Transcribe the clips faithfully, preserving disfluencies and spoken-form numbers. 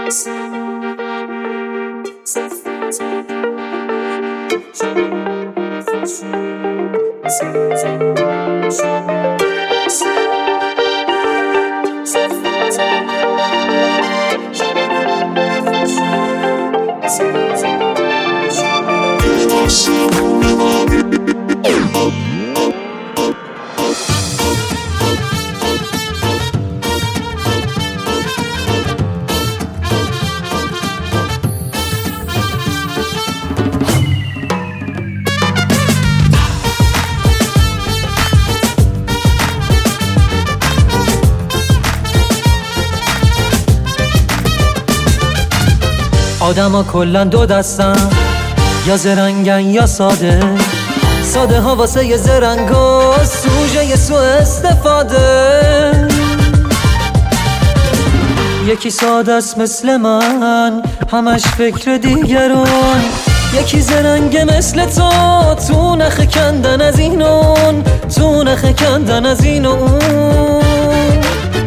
آدم ها کلن دو دستن، یا زرنگن یا ساده. ساده ها واسه یه زرنگ ها سوژه یه سو استفاده. یکی ساده است مثل من، همش فکر دیگران. یکی زرنگ مثل تو، تو نخ کندن از این اون، تو نخ کندن از این اون.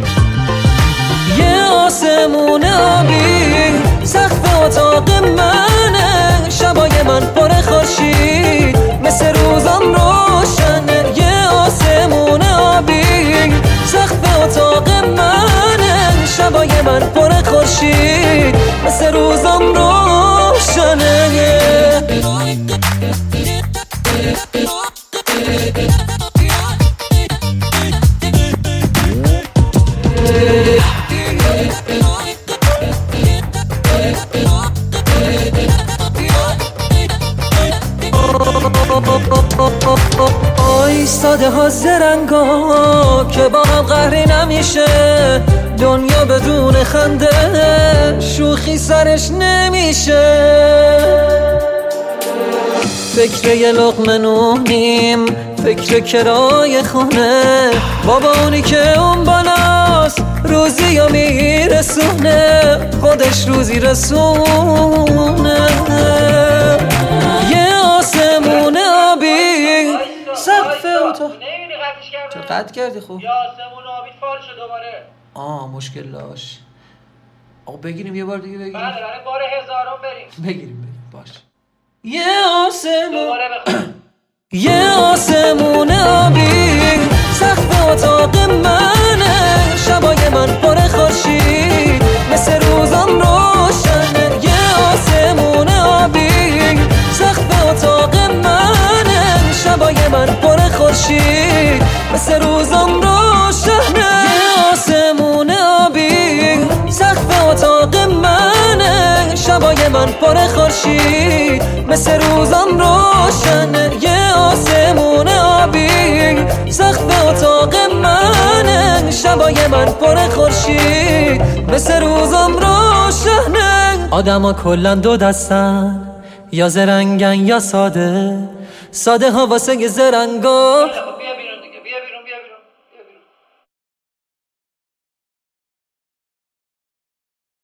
یه آسمون آبی سقف اتاق منه، شبای من پر خورشید مثل روزم روشنه. یه آسمون آبی سقف اتاق منه، شبای من پر خورشید مثل روزم روشنه. آی ساده ها زرنگا که با هم قهری نمیشه. دنیا بدون خنده شوخی سرش نمیشه. فکر یه لقمه نونیم، فکر کرای خونه. بابا اونی که اون بالاست روزی یا میرسونه، خودش روزی رسونه. یه آسمون آبی سقف اتاق. چه قطع کردی؟ خوب یه آسمون آبی فال شد دوباره. آه مشکل داشت. آقا بگیریم یه بار دیگه بگیریم. بله برای بار هزارم بریم. بگیریم بگیریم باش. یه آسمون دوباره بخوام. یه آسمون آبی سقف اتاق منه، شبای من پر خورشید مثل روزم روشنه. یه آسمون آبی سقف اتاق منه، شبای من پر خورشید مثل روزم روشنه. یه آسمون آبی سقف اتاق منه، شبای من پر خورشید مثل روزم روشنه. یه آسمون آبی سقف اتاق منه، شبای من پر خورشید مثل روزم روشنه. آدم ها کلن دو دستن، یا زرنگن یا ساده. ساده ها واسه یه زرنگا